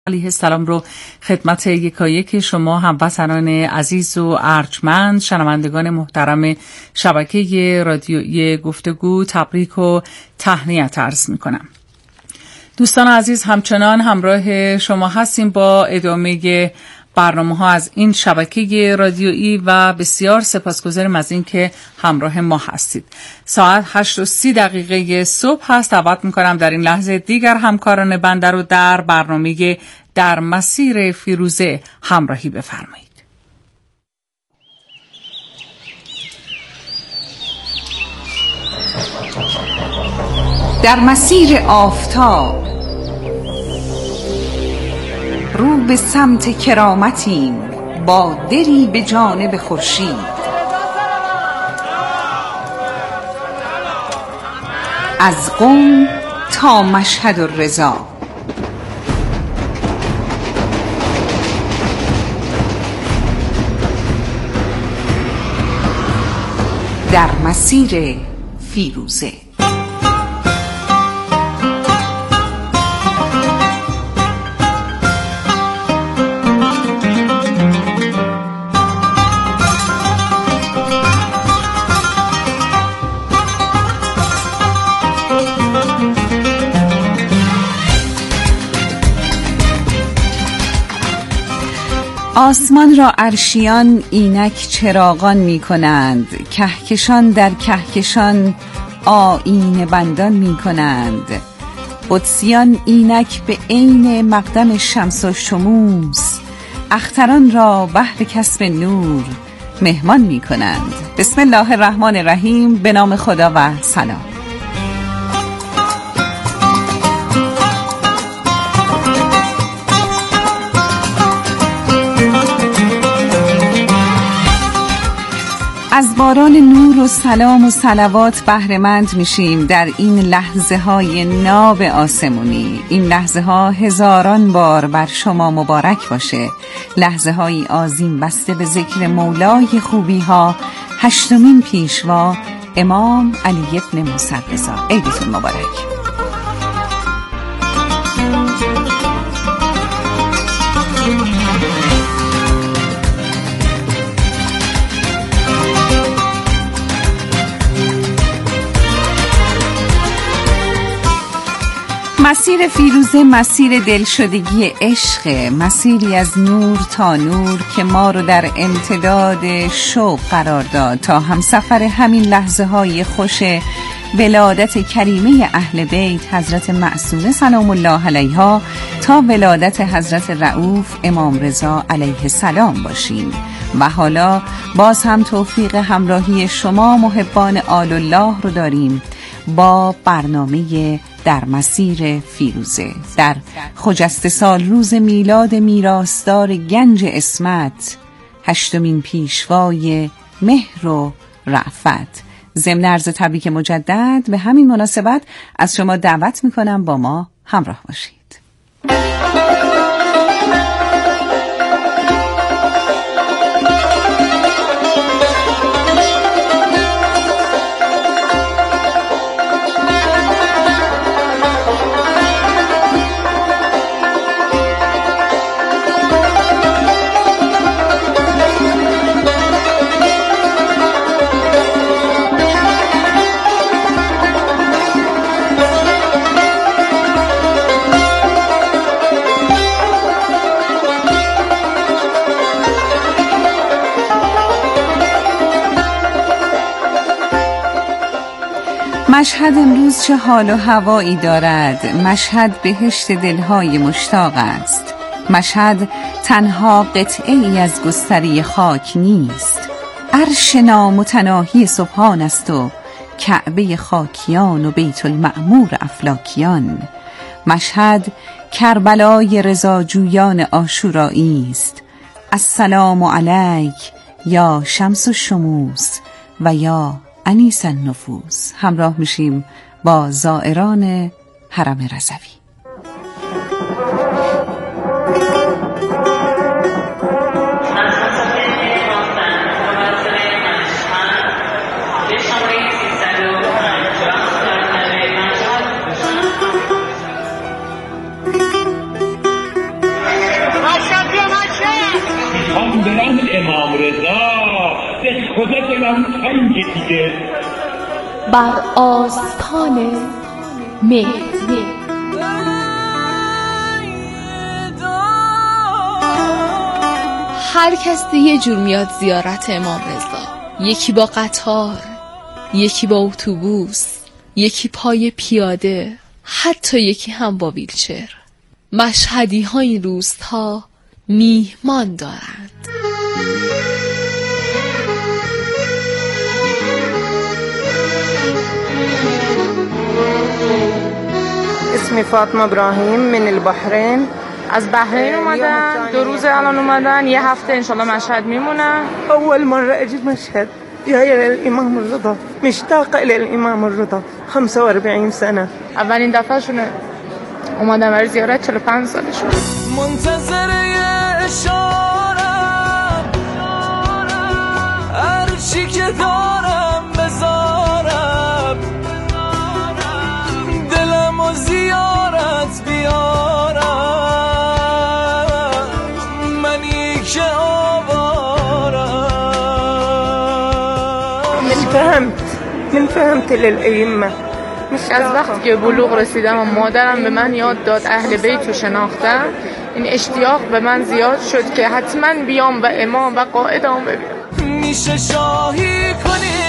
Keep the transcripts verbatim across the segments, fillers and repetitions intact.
علیه السلام رو خدمت یکایک شما هموطنان عزیز و ارجمند شنوندگان محترم شبکه رادیویی گفتگو تبریک و تهنیت عرض میکنم. دوستان عزیز، همچنان همراه شما هستیم با ادامه برنامه ها از این شبکه رادیویی و بسیار سپاسگزاریم از این که همراه ما هستید. ساعت هشت و سی دقیقه صبح هست. دعوت میکنم در این لحظه دیگر همکاران بنده رو در برنامه در مسیر فیروزه همراهی بفرمایید. در مسیر آفتاب رو به سمت کرامتیم، با دری به جانب خورشید. از قم تا مشهد الرضا، در مسیر فیروزه. آسمان را عرشیان اینک چراغان می کنند، کهکشان در کهکشان آیینه بندان می کنند. قدسیان اینک به عین مقدم شمس و شموس، اختران را بهر کسب نور مهمان می کنند. بسم الله الرحمن الرحیم. به نام خدا و سلام. از باران نور و سلام و صلوات بهره مند میشیم در این لحظه های ناب آسمونی. این لحظه ها هزاران بار بر شما مبارک باشه. لحظه های عظیم بسته به ذکر مولای خوبی ها، هشتمین پیشوا امام علی ابن موسی رضا. عیدتون مبارک. مسیر فیروزه مسیر دلشدگی عشق، مسیری از نور تا نور که ما رو در امتداد شوق قرار داد تا همسفر همین لحظه های خوش ولادت کریمه اهل بیت حضرت معصومه سلام الله علیها تا ولادت حضرت رؤوف امام رضا علیه السلام باشیم. و حالا باز هم توفیق همراهی شما محبان آل الله رو داریم با برنامه در مسیر فیروزه در خجسته سال روز میلاد میراثدار گنج عصمت، هشتمین پیشوای مهر و رأفت. ضمن عرض تبریک مجدد به همین مناسبت از شما دعوت میکنم با ما همراه باشید. مشهد امروز چه حال و هوایی دارد. مشهد بهشت دلهای مشتاق است. مشهد تنها قطعه ای از گستره خاک نیست. عرش نامتناهی سبحان است و کعبه خاکیان و بیت المعمور افلاکیان. مشهد کربلای رضاجویان عاشورایی است. السلام علیک یا شمس الشموس و یا انیس النفوس. همراه میشیم با زائران حرم رضوی. بیام برم امام رضا به خدا دلم تنگ دیگه. بر آستان مهر. هر کس یه جور میاد زیارت امام رضا، یکی با قطار، یکی با اتوبوس، یکی پای پیاده، حتی یکی هم با ویلچر. مشهدی ها این روزها میهمان دارند. اسمی فاطمه ابراهیم من البحرین. از بحرین اومدن، دو روز الان اومدن، یه هفته انشالله مشهد میمونن. اول مرة اجي مشهد جاية للامام الرضا، مشتاقة الى الامام الرضا. خمسة وأربعين سنة. اولین دفعه شونه اومدن برای زیارت، چهل و پنج سالشون. منتظر اشارم، هر چی که دارم بذارم، دلم و زیارت بیارم، منی که آوارم. من فهمت من فهمت للأئمة. از وقتی که بلوغ رسیدم و مادرم به من یاد داد اهل بیت رو شناختم، این اشتیاق به من زیاد شد که حتما بیام و امام و قائدام ببینم. میشه شاهی کنی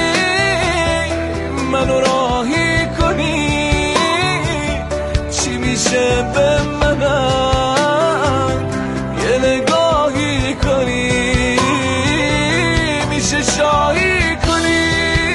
منو راهی کنی، چی میشه به منم یه نگاهی کنی، میشه شاهی کنی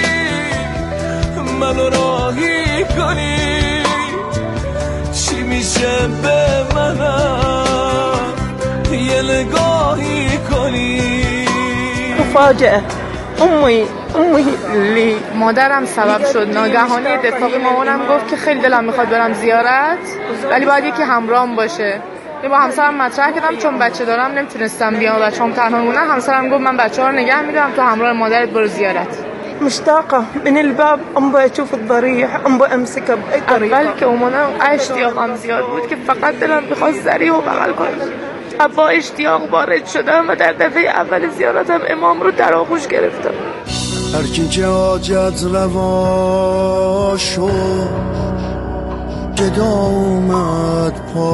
منو راهی کنی، چی میشه به منم یه نگاهی کنی. مفاجأة. امي امي اللي مادرم سبب شد ناگهانی اتفاقی مامانم گفت که خیلی دلم میخواد برم زیارت ولی باید یکی همراهم باشه. با همسرم مطرح کردم چون بچه دارم نمیتونستم بیام، بچه‌ام تنها مونن. همسرم گفت من بچه‌ها رو نگه میدارم تو همراه مادرت برو زیارت. مشتاقة من الباب انبا اشوف الضريح، انبا امسكه باي طريقة. اول که اومدم اشتیاقم زیاد بود که فقط دلم میخواد ضریح و بغل کنم. با اشتیاق وارد شدم و در دفعه اول زیارتم امام رو در آغوش گرفتم. هر کی که حاجت روا شد، گدا اومد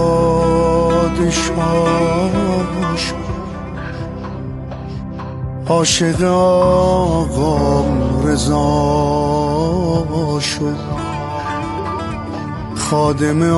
پادشاه شد، عاشق آقام رضا شد، خادم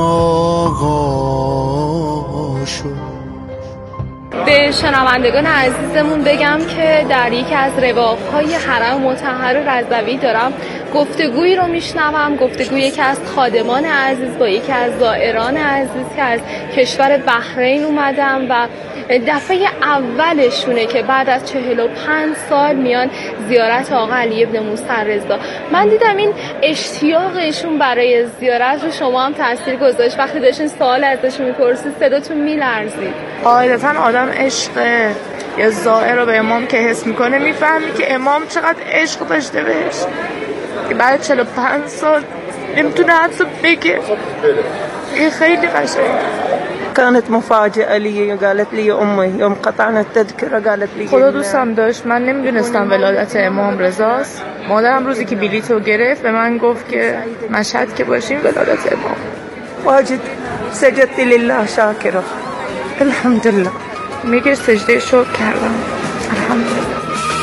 آقا شد. به شنوندگان عزیزمون بگم که در یکی از رواق‌های حرم مطهر رضوی دارم گفتگویی رو میشنوم، گفتگوی یکی از خادمان عزیز با یکی از زائران عزیز که از کشور بحرین اومدم و دفعه اولشونه که بعد از چهل و پنج سال میان زیارت آقا علی ابن موسی رضا. من دیدم این اشتیاقشون برای زیارت رو شما هم تاثیر گذاشت. وقتی داشتین سوال ازشون میپرسید صداتون میلرزید. قاعدتا آدم عشق یا زائر رو به امام که حس میکنه میفهمی که امام چقدر عشق داشته بهش که بعد چهل و پنج سال نمیتونه حتی بگه. این خیلی قشنگه. كانت مفاجأة لي، قالت لي امي يوم قطعنا التذكرة قالت لي خدا دوستم داشت. من نمیدونستم ولادت امام رضاست. مادرم روزی که بلیطو گرفت به من گفت که مشهد که باشیم ولادت امام. واجد سجدت لله شاكرة الحمدلله. میگه سجده شکر کردم الحمدلله.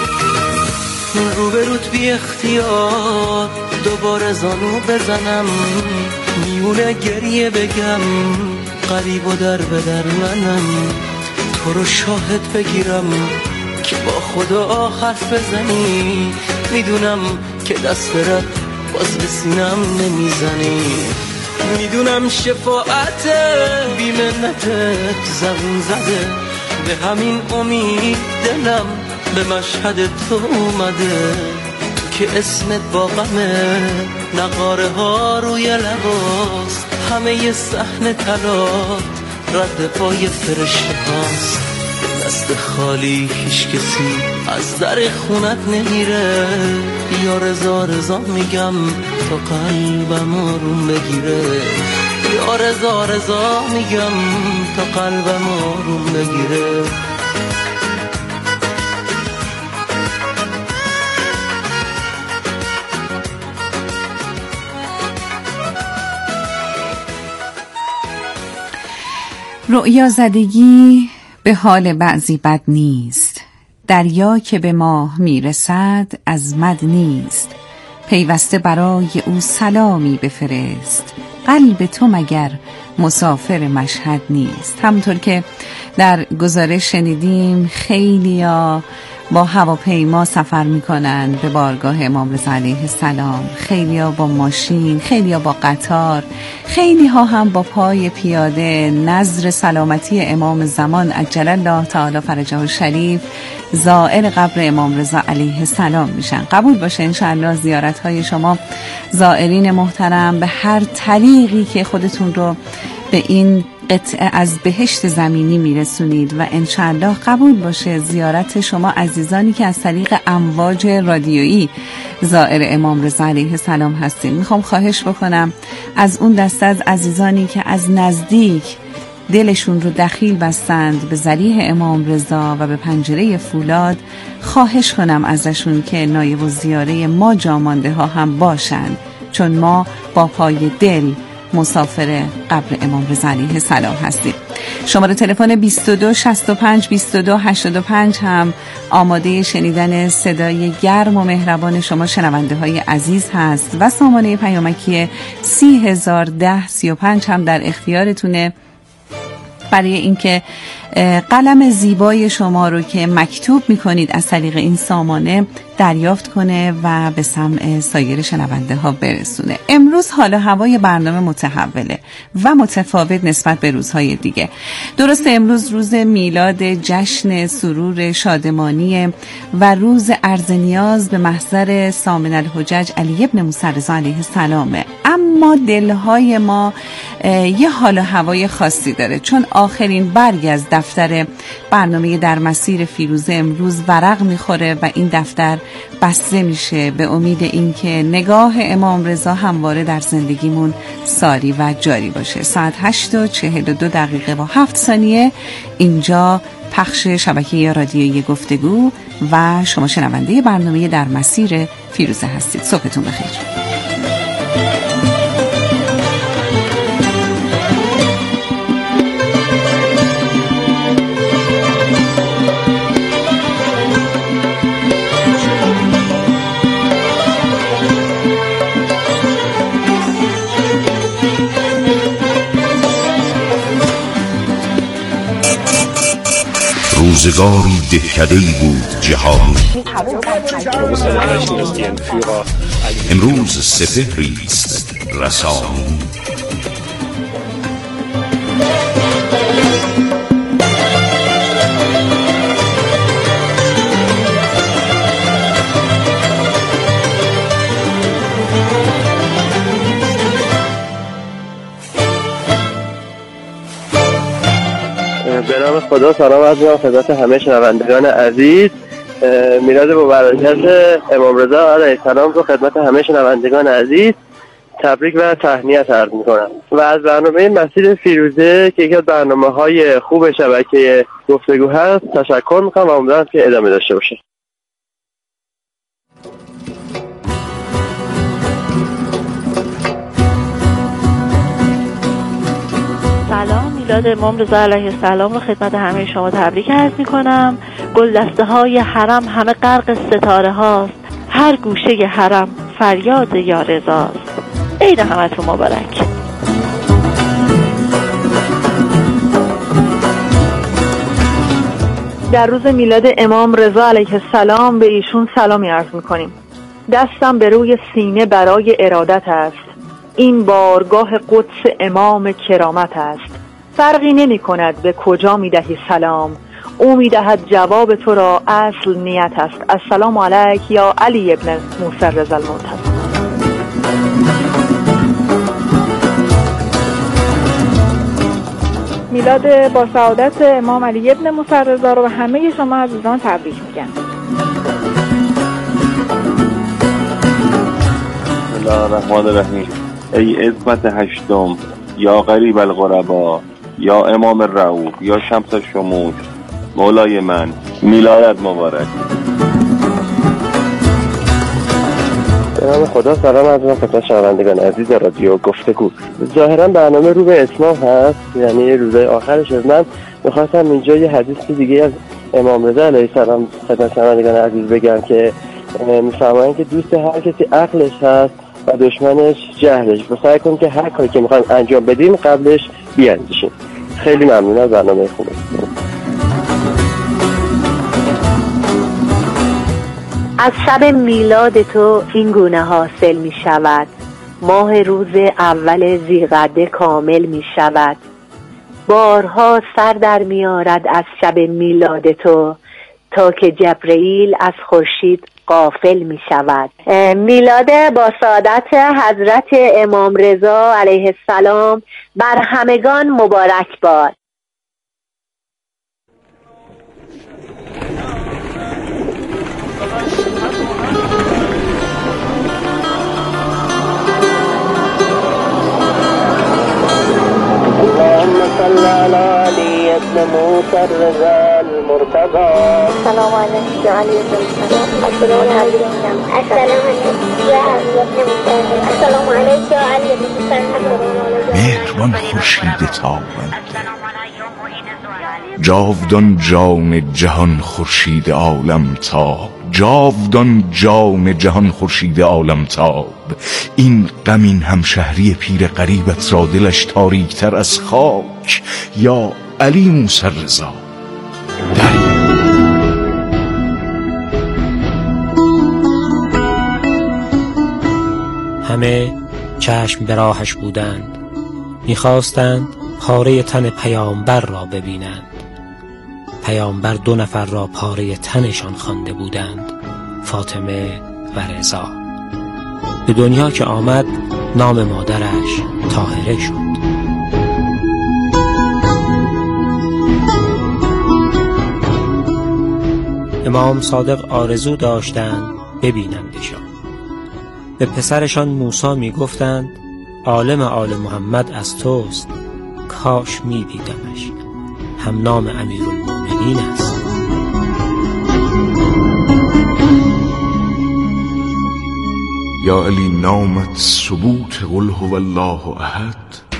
روبروت بی اختیار دوباره زانو بزنم، میونه گریه بگم قریب و در به در منم، تو رو شاهد بگیرم که با خدا حرف بزنی، میدونم که دست رد باز به سینم نمیزنی، میدونم شفاعت بی منتت زبون زده، به همین امید دلم به مشهد تو اومده، تو که اسمت با غمه، نقاره ها روی لباست، همه ی صحن طلا رد پای فرشته هاست، دست خالی هیچ کسی از در خونت نمیره، یا رضا رضا میگم تا قلبم آروم بگیره، یا رضا رضا میگم تا قلبم آروم بگیره. رؤیا زدگی به حال بعضی بد نیست، دریا که به ماه میرسد از مد نیست، پیوسته برای او سلامی بفرست، قلب تو مگر مسافر مشهد نیست. همونطور که در گزارش شنیدیم خیلیا با هواپیما سفر میکنن به بارگاه امام رضا علیه السلام، خیلیا با ماشین، خیلیا با قطار، خیلی ها هم با پای پیاده نذر سلامتی امام زمان عجل الله تعالی فرجه الشریف زائر قبر امام رضا علیه السلام میشن. قبول باشه انشاءالله زیارت های شما زائرین محترم به هر طریقی که خودتون رو به این قطعه از بهشت زمینی میرسونید و انشاءالله قبول باشه زیارت شما عزیزانی که از طریق امواج رادیویی زائر امام رضا علیه السلام هستین. میخوام خواهش بکنم از اون دسته از عزیزانی که از نزدیک دلشون رو دخیل بستند به ذریح امام رضا و به پنجره فولاد، خواهش کنم ازشون که نایب الزیاره ما جامانده ها هم باشند، چون ما با پای دل مسافر قبر امام رضا علیه السلام هستیم. شماره تلفن بیست و دو شصت و پنج بیست و دو هشتاد و پنج هم آماده شنیدن صدای گرم و مهربان شما شنونده های عزیز هست و سامانه پیامکی سی هزار ده سی و پنج هم در اختیارتونه برای اینکه قلم زیبای شما رو که مکتوب میکنید از طریق این سامانه دریافت کنه و به سمع سایر شنونده ها برسونه. امروز حال و هوای برنامه متحوله و متفاوت نسبت به روزهای دیگه. درست امروز روز میلاد جشن سرور شادمانی و روز عرض نیاز به محضر سامن الحجج علی ابن موسی رضا علیه السلامه، اما دلهای ما یه حال و هوای خاصی داره، چون آخرین برگ از دفتر برنامه در مسیر فیروزه امروز ورق میخوره و این دفتر بسته میشه به امید اینکه نگاه امام رضا همواره در زندگیمون ساری و جاری باشه. ساعت هشت و چهل و دو دقیقه و هفت ثانیه اینجا پخش شبکه رادیویی گفتگو و شما شنونده برنامه در مسیر فیروزه هستید. صبحتون بخیر. روزگاری دهکده‌ای بود جهانی، امروز سپهری است رسانی. به نام خدا سلام عرض می‌کنم خدمت همه شنوندگان عزیز. میلاد مبارکت امام رضا علیه السلام رو خدمت همه شنوندگان عزیز تبریک و تهنیت عرض می‌کنم و از برنامه مسیر فیروزه که یکی از برنامه‌های خوب شبکه گفتگو هست تشکر می‌کنم و امیدوارم که ادامه داشته باشه. سلام، میلاد امام رضا علیه السلام رو خدمت همه شما تبریک عرض می‌کنم. گلدسته های حرم همه غرق ستاره هاست، هر گوشه حرم فریاد یا رضاست. عید همتون مبارک. در روز میلاد امام رضا علیه السلام به ایشون سلامی عرض می‌کنیم. دستم به روی سینه برای ارادت است، این بارگاه قدس امام کرامت است. فرقی نمی کند به کجا می دهی سلام، او می دهد جواب تو را، اصل نیت است. السلام علیک یا علی ابن موسی رضا المنتظر. میلاد با سعادت امام علی ابن موسی رضا رو به همه شما عزیزان تبریک میگم. بسم الله الرحمن الرحیم. ای عظمت هشتم، یا غریب الغربا، یا امام رؤوف، یا شمس شموس، مولای من، میلادت مبارک. به نام خدا سلام از من خدمت شنوندگان عزیز رادیو گفتگو. ظاهرا برنامه رو به اتمام هست، یعنی روزهای آخرش. من میخواستم اینجا یه حدیث دیگه از امام رضا علیه السلام خدمت شنوندگان عزیز بگم که میفرمایند که دوست هر کسی عقلش هست و دشمنش جهلش. و سعی کنیم که هر کاری که میخوایم انجام بدیم قبلش بیاندیشیم. خیلی ممنون از برنامه خوبه. از شب میلاد تو این گونه حاصل می شود، ماه روز اول ذی‌قعده کامل می شود. بارها سر در می آرد از شب میلاد تو، تا که جبرئیل از خورشید غافل می شود. میلاد با سعادت حضرت امام رضا علیه السلام بر همگان مبارک باد. اللهم صل على علي ابن موسى الرضا المرتضى. السلام عليك يا علي بن السلام. السلام عليك السلام عليك يا علي بن موسى. السلام عليك يا علي بن موسى. مهربان خورشید تابان، جاودان جان جهان خورشید عالم تاب، جاودان جان جهان خورشید عالم تاب. این غمین همشهری پیر غریبت را دلش تاریکتر از خاک، یا علی موسی رضا دریا. همه چشم به راهش بودند، می‌خواستند پاره تن پیامبر را ببینند. پیامبر دو نفر را پاره تنشان خوانده بودند، فاطمه و رضا. به دنیا که آمد نام مادرش طاهره شد. امام صادق آرزو داشتند ببینندشان. به پسرشان موسی می گفتند عالم آل محمد از توست، کاش می دیدمش، هم نام امیرالمومنین است. یا علی نامت ثبوت قل هو الله احد،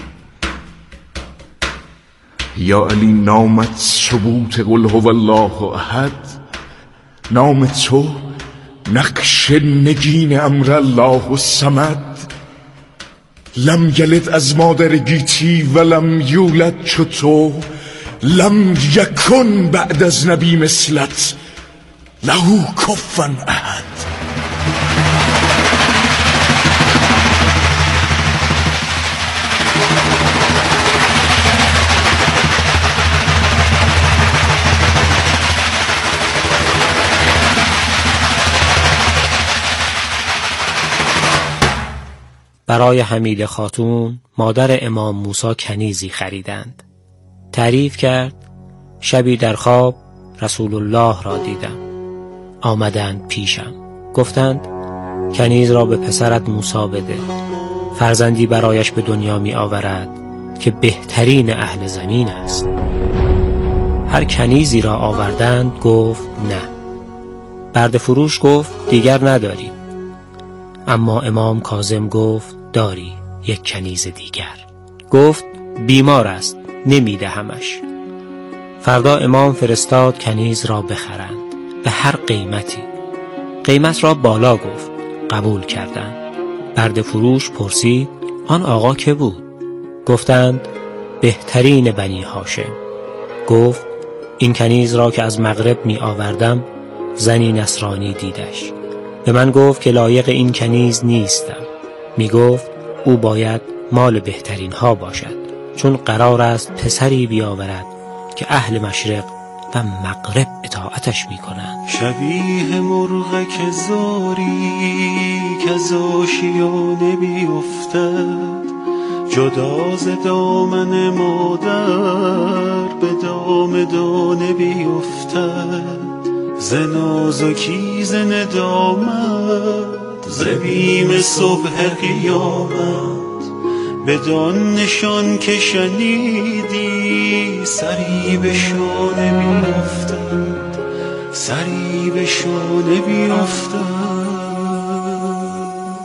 یا علی نامت ثبوت قل هو الله احد. نام تو نقش نگین امر الله الصمد. لم یلد از مادر گیتی ولم یولد چو تو، لم یکن بعد از نبی مثلت لهو کفوا احد. برای حمیده خاتون مادر امام موسی کنیزی خریدند. تعریف کرد شبی در خواب رسول الله را دیدم. آمدند پیشم، گفتند کنیز را به پسرت موسی بده، فرزندی برایش به دنیا می آورد که بهترین اهل زمین است. هر کنیزی را آوردند گفت نه. برده فروش گفت دیگر نداری. اما امام کاظم گفت داری یک کنیز دیگر. گفت بیمار است نمیدهمش. فردا امام فرستاد کنیز را بخرند به هر قیمتی. قیمت را بالا گفت، قبول کردند. برده فروش پرسید آن آقا که بود؟ گفتند بهترین بنی هاشم. گفت این کنیز را که از مغرب می آوردم زنی نصرانی دیدش. به من گفت که لایق این کنیز نیستم. می گفت او باید مال بهترین ها باشد، چون قرار است پسری بیاورد که اهل مشرق و مغرب اطاعتش می کنند. شبیه مرغ که زاری که از آشیانه بیفتد، جدا ز دامن مادر به دام دانه بیفتد. ز نازکی ز ندامت ز بیم صبح قیامت، بدان نشان که شنیدی سری به شانه بیفتد، سری به شانه بیفتد.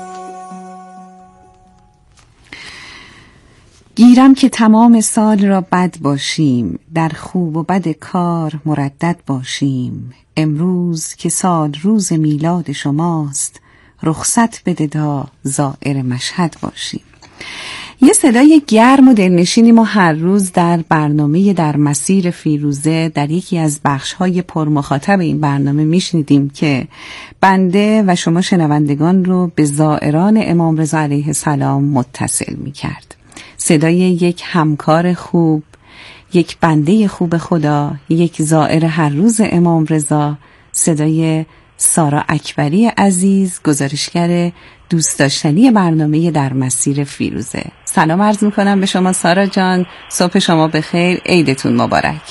گیرم که تمام سال را بد باشیم، در خوب و بد کار مردد باشیم. امروز که سال روز میلاد شماست، رخصت بده تا زائر مشهد باشیم. یه صدای گرم و دلنشینی ما هر روز در برنامه در مسیر فیروزه در یکی از بخش‌های پرمخاطب این برنامه میشنیدیم که بنده و شما شنوندگان رو به زائران امام رضا علیه السلام متصل میکرد. صدای یک همکار خوب، یک بنده خوب خدا، یک زائر هر روز امام رضا، صدای سارا اکبری عزیز، گزارشگر دوست داشتنی برنامه در مسیر فیروزه. سلام عرض میکنم به شما سارا جان، صبح شما بخیر، عیدتون مبارک.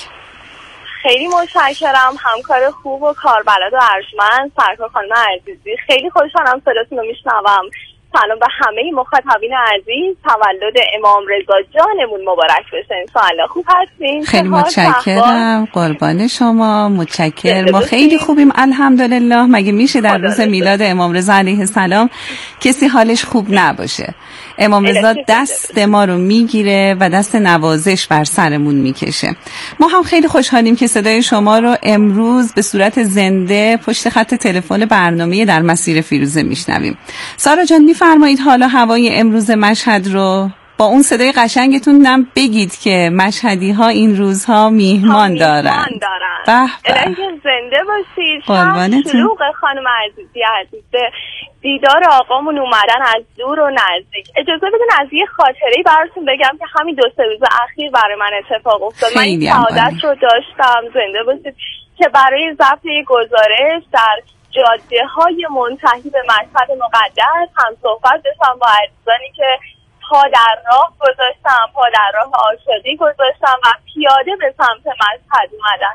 خیلی متشکرم همکار خوب و کاربلد و ارجمند سرکار خانم عزیزی. خیلی خوشحالم صداتون رو میشنوم. سلام به همه مخاطبین عزیز، تولد امام رضا جانمون مبارک بشه انشاءالله. خوب هستین؟ خیلی متشکرم، قربان شما، متشکر. ما خیلی خوبیم الحمدلله. مگه میشه در روز میلاد امام رضا علیه السلام کسی حالش خوب نباشه؟ امام رضا دست ما رو میگیره و دست نوازش بر سرمون میکشه. ما هم خیلی خوشحالیم که صدای شما رو امروز به صورت زنده پشت خط تلفن برنامه در مسیر فیروزه میشنویم. سارا جان میفرمایید حالا هوای امروز مشهد رو با اون صدای قشنگتون هم بگید که مشهدی ها این روزها میهمان دارن. به به زنده باشید. شلوغ خانم عزیزی عزیزه، دیدار آقامون اومدن از دور و نزدیک. اجازه بدین از یه خاطره‌ای براتون بگم که همین دو سه روز اخیر برای من اتفاق افتاد. من این سعادت رو داشتم، زنده باشید، که برای ضبط یک گزارش در جاده های منتهی به مشهد مقدس هم صحبت داشتم با عزیزانی که پا در راه گذاشتم، پا در راه آشادی گذاشتم و پیاده به سمت مشهد اومدن.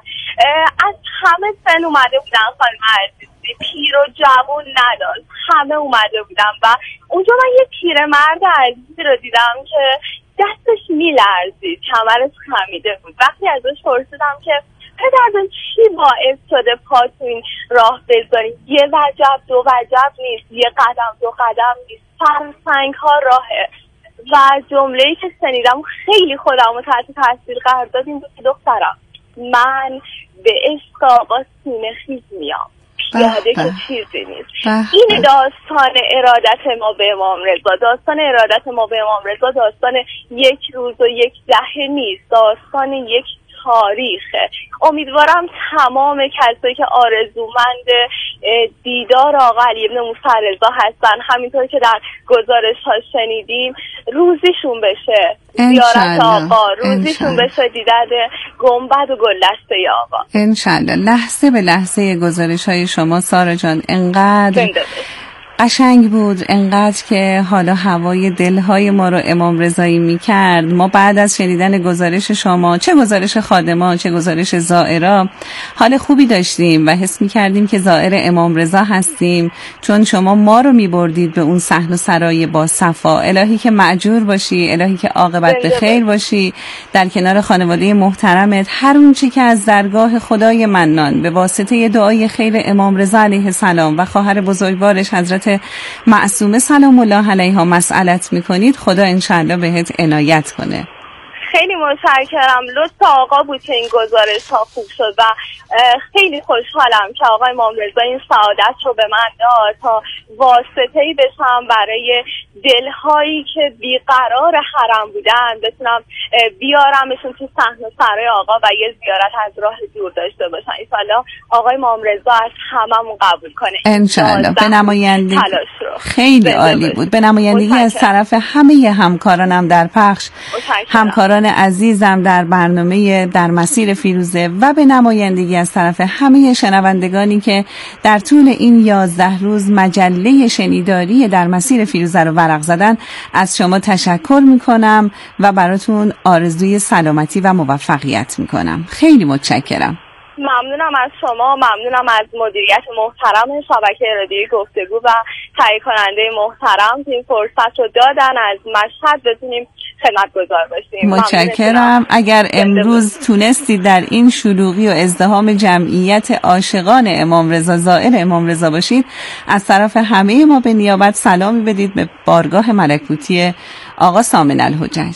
از همه سن اومده بودن خانم عزیزی، پیر و جوان نداشت، همه اومده بودن و اونجا من یه پیرمرد عزیزی رو دیدم که دستش میلرزید، کمرش خمیده بود. وقتی ازش پرسیدم که پدرجان چی باعث شده پا تو این راه بذاری؟ یه وجب دو وجب نیست، یه قدم دو قدم نیست، فرسنگ ها راهه. و جمله‌ای که شنیدم خیلی خودم رو تحت تاثیر قرار داد این بود که دخترم، من به عشق آقا سینه خیز میام، پیاده که چیزی نیست. این داستان ارادت ما به امام رضا، داستان ارادت ما به امام رضا داستان یک روز و یک دهه نیست، داستان یک تاریخه. امیدوارم تمام کسایی که آرزومند دیدار آقا علی ابن موسی رضا هستن، همینطور که در گزارش ها شنیدیم، روزیشون بشه زیارت آقا، روزیشون بشه دیدن گنبد و گلدسته آقا انشالله. لحظه به لحظه گزارش های شما سارا جان انقدر قشنگ بود، انقدر که حالا هوای دلهای ما رو امام رضایی میکرد. ما بعد از شنیدن گزارش شما، چه گزارش خادمان چه گزارش زائرا، حال خوبی داشتیم و حس میکردیم که زائر امام رضا هستیم، چون شما ما رو میبردید به اون صحن و سرای با صفا. الهی که مأجور باشی، الهی که عاقبت به خیر باشی در کنار خانواده محترمت. هر اون چی که از درگاه خدای منان به واسطه دعای خیر امام رضا علیه السلام و خواهر بزرگوارش حضرت معصومه سلام الله علیها مسئلت میکنید، خدا انشاءالله بهت عنایت کنه. خیلی متشکرم. لطف آقا بود که این گزارش ها خوب شد و خیلی خوشحالم که آقای امام رضا این سعادت رو به من داد تا واسطه‌ای بشم برای دلهایی که بیقرار حرم بودن، بتونم بیارمشون تو صحن و سرای آقا و یه زیارت از راه دور داشته باشن. انشالله آقای امام رضا از هممون قبول کنه انشالله. به نمایندگی خیلی عالی بود، به نمایندگی از طرف همه همکارانم در پخش، همکاران عزیزم در برنامه در مسیر فیروزه و به نمایندگی از طرف همه شنوندگانی که در طول این یازده روز مجله شنیداری در مسیر فیروزه رو ورق زدن، از شما تشکر میکنم و براتون آرزوی سلامتی و موفقیت میکنم. خیلی متشکرم. ممنونم از شما، ممنونم از مدیریت محترم شبکه رادیویی گفتگو و تهیه کننده محترم که این فرصت رو دادن از مشهد بتونیم خدمتگزار باشیم. متشکرم. اگر امروز تونستید در این شلوغی و ازدحام جمعیت عاشقان امام رضا، زائر امام رضا باشید، از طرف همه ما به نیابت سلامی بدید به بارگاه ملکوتی آقا سامن الحجج.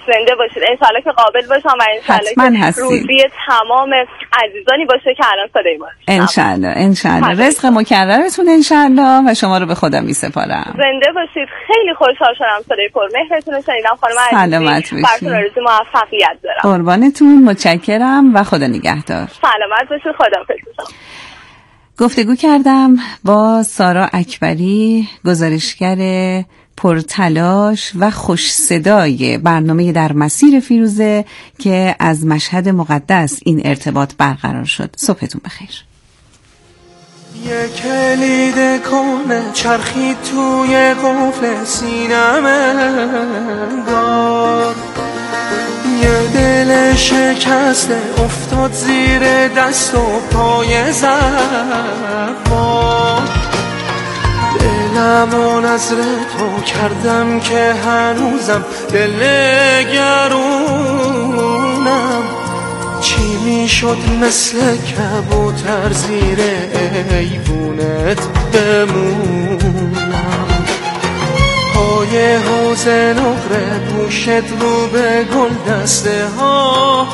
زنده باشید انشالله که قابل باشم و انشالله که روزی تمام عزیزانی باشه که الان صدای ما انشالله انشالله رزق مکررتون انشالله و شما رو به خدا میسپارم. زنده باشید. خیلی خوشحال شدم صدای پرمهرتون رو شنیدم خانم عزیزی. براتون آرزوی موفقیت دارم. قربانتون، متشکرم و خدا نگهدار. سلامت باشید. خداحافظ. گفتگو کردم با سارا اکبری، گزارشگر پرتلاش و خوش صدای برنامه در مسیر فیروزه که از مشهد مقدس این ارتباط برقرار شد. صبحتون بخیر. یک کلید کنه چرخی توی قفل سینم انگار، یه دل شکسته افتاد زیر دست و پای زبان، دلمو نظر تو کردم که هنوزم دل گرونم، چی میشد مثل کبوتر زیر ایوونت بمونم، پای حوض نقره پوشت رو به گل دسته ها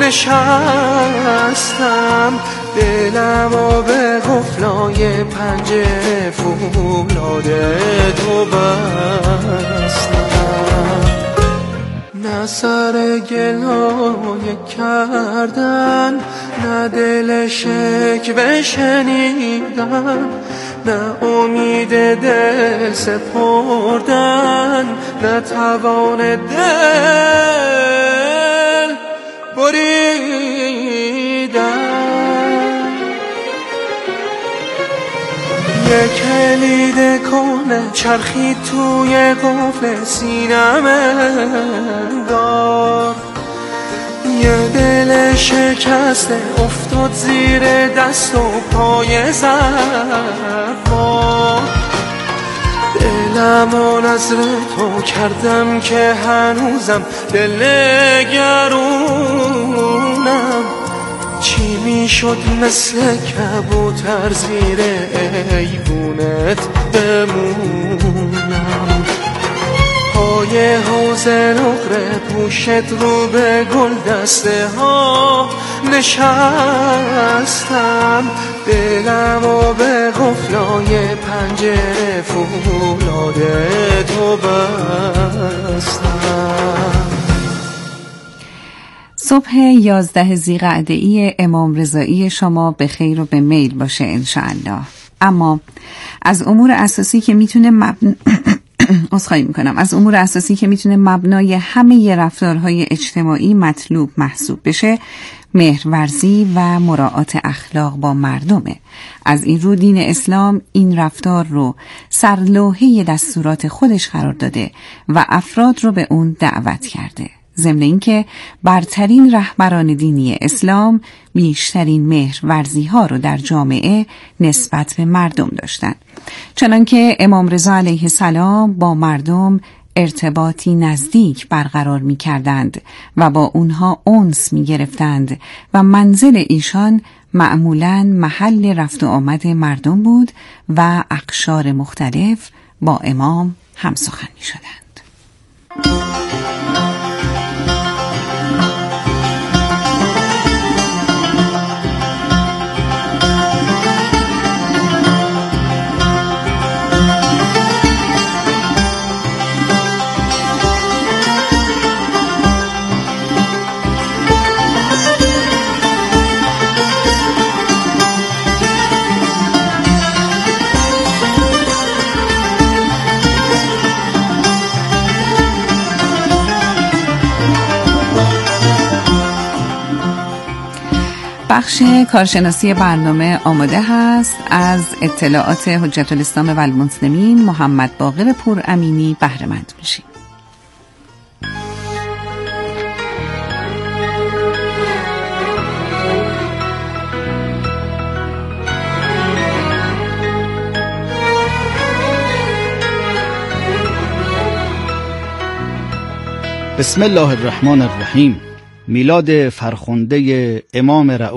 نشستم، دلمو به قفلای پنجره فولاد تو بستم، نه سر گلایه کردن، نه دل شکوه شنیدن، نه امید دل سپردن، نه توان دل بریدن. یک کلید کنه چرخی توی قفل سینم انگار، یه دل شکسته افتاد زیر دست و پای زبان، دلمو نظر تو کردم که هنوزم دل گرونم، چی میشد مثل کبوتر زیر ایوونت بمونم، پای حوض نقره پوشت رو به گل دسته ها نشستم، دلمو به قفلای پنجره فولاد تو بستم. صبح یازده ذیقعده‌ای امام رضایی شما به خیر و به میل باشه انشاءالله. اما از امور اساسی که میتونه مبن... عذرخواهی میکنم از امور اساسی که میتونه مبنای همه رفتارهای اجتماعی مطلوب محسوب بشه مهرورزی و مراعات اخلاق با مردمه. از این رو دین اسلام این رفتار رو سرلوحه دستورات خودش قرار داده و افراد رو به اون دعوت کرده. ضمن اینکه برترین رهبران دینی اسلام بیشترین مهرورزی ها رو در جامعه نسبت به مردم داشتند، چنانکه امام رضا علیه السلام با مردم ارتباطی نزدیک برقرار می کردند و با اونها انس می گرفتند و منزل ایشان معمولاً محل رفت و آمد مردم بود و اقشار مختلف با امام همسخن می شدند. بخش کارشناسی برنامه آماده هست. از اطلاعات حجت الاسلام و المسلمین محمد باقر پورامینی بهره مند میشیم. بسم الله الرحمن الرحیم. میلاد فرخنده امام رؤوف